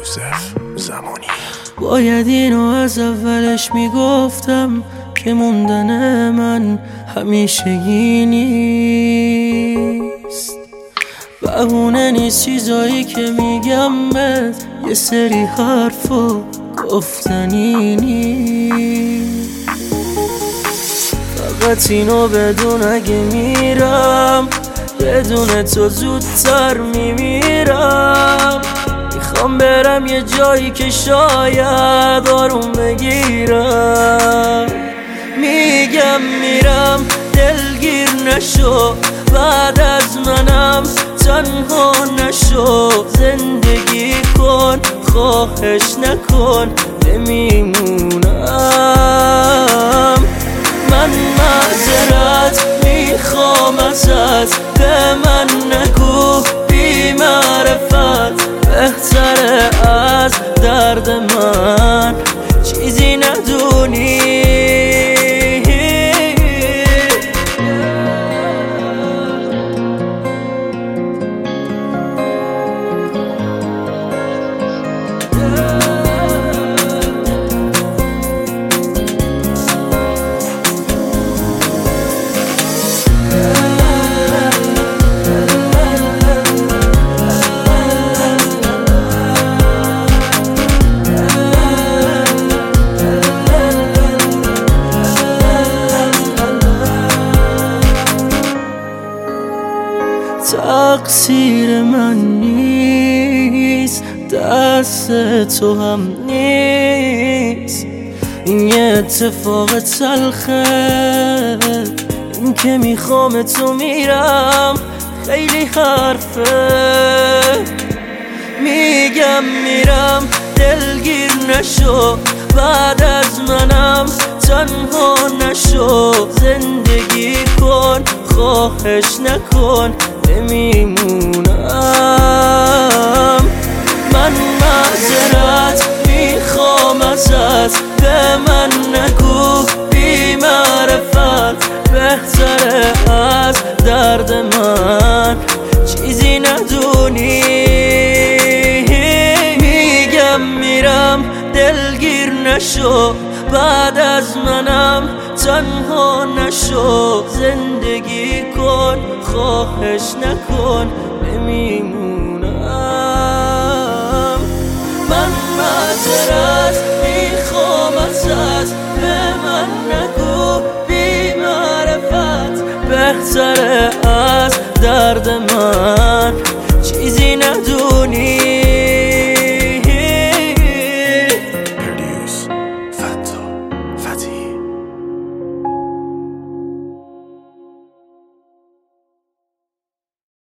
یوسف زمانی. باید اینو از اولش میگفتم که موندن من همیشگی نیست، بهونه نیست چیزایی که میگم بهت، یه سری حرفا گفتنی نیست. فقط اینو بدون اگه میرم بدون تو زودتر میمیرم. میخوام برم یه جایی که شاید آروم بگیرم. میگم میرم دلگیر نشو، بعد از منم تنها نشو. زندگی کن خواهش نکن نمیمونم. من معذرت میخوام ازت، به من نگو بی معرفت. بهتره از درد من چیزی ندونی. تقصیر من نیست، دست تو هم نیست. این یه اتفاق تلخه، این که میخوام تو میرم خیلی حرفه. میگم میرم دلگیر نشو، بعد از منم تنها نشو. زندگی کن خواهش نکن نمیمونم. من معذرت میخوام ازت، به من نگو بی معرفت. بهتره از درد من چیزی ندونی. میگم میرم دلگیر نشو، بعد از منم تنها نشو. زندگی کن خواهش نکن نمیمونم. من معذرت میخوام ازت، به من نگو بی معرفت. بهتره از درد من چیزی ندونی.